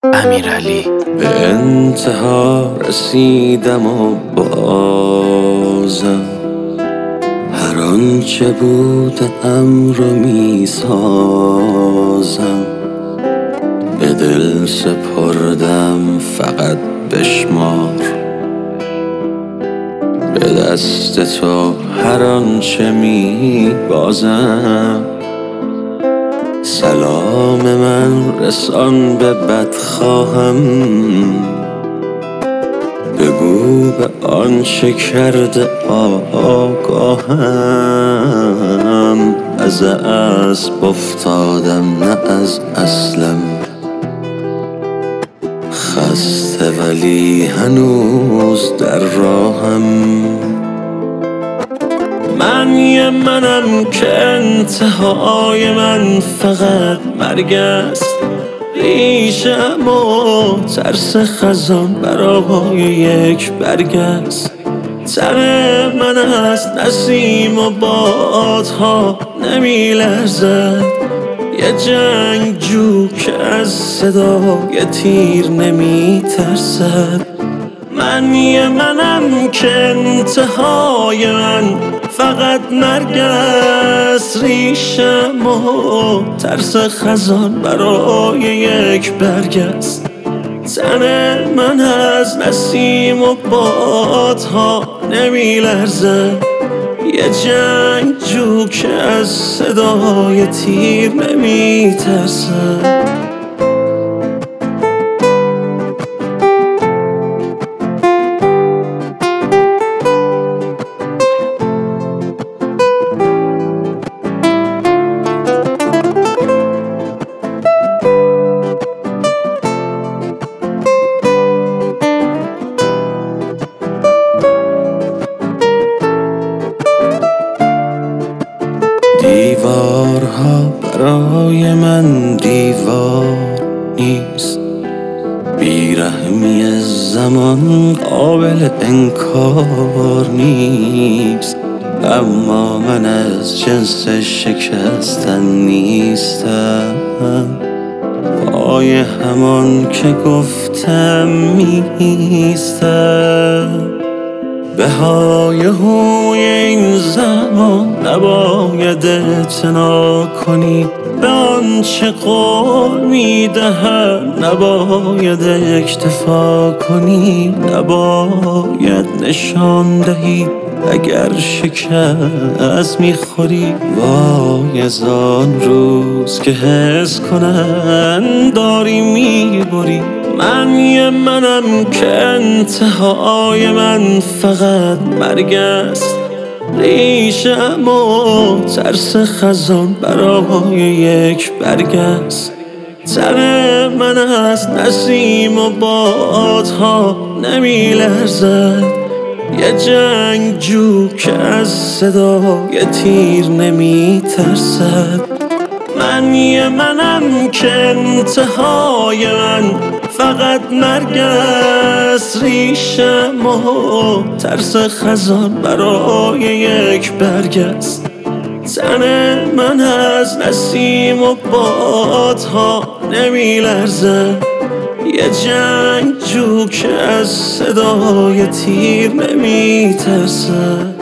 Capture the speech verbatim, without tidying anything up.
امیرعلی. به انتها رسیدم و بازم هر آنچه بودم رو می سازم. به دل سپردم فقط بشمار، به دست تو هر آنچه می بازم. سلام من رسان به بدخواهم، بگو به آنچه کرده آگاهم. از اسب افتادم نه از اصلم، خسته ولی هنوز در راهم. من یه منم که انتهای من فقط مرگ است. ریشم و ترس خزان برای یک برگ است. تن من از نسیم و بادها نمی لرزد. یه جنگجو که از صدای تیر نمی ترسد. من یه منم که انتهای من فقط مرگ است. ریشم و ترس خزان برای یک برگ است. تن من از نسیم و بادها نمی لرزد. یه جنگجو که از صدای تیر نمی ترسد. دیوارها برای من دیوار نیست. بیرحمی زمان قابل انکار نیست. اما من از جنس شکستن نیستم. پای همان که گفتم میستم. به های هوی این زمان نباید اعتنا کنی. به آنچه قول میدهم نباید اکتفا کنی. نباید نشان دهی اگر شکست میخوری. وای از آن روز که حس کنن داری میبری. من یه منم که انتهای من فقط مرگ است. ریشم و ترس خزان برای یک برگ است. تن من از نسیم و بادها نمی لرزد. یه جنگجو که از صدای تیر نمی ترسد. من یه منم که انتهای من فقط مرگ است. ریشم و ترس خزان برای یک برگ است. تن من از نسیم و بادها نمی لرزد. یه جنگجو که از صدای تیر نمی ترسد.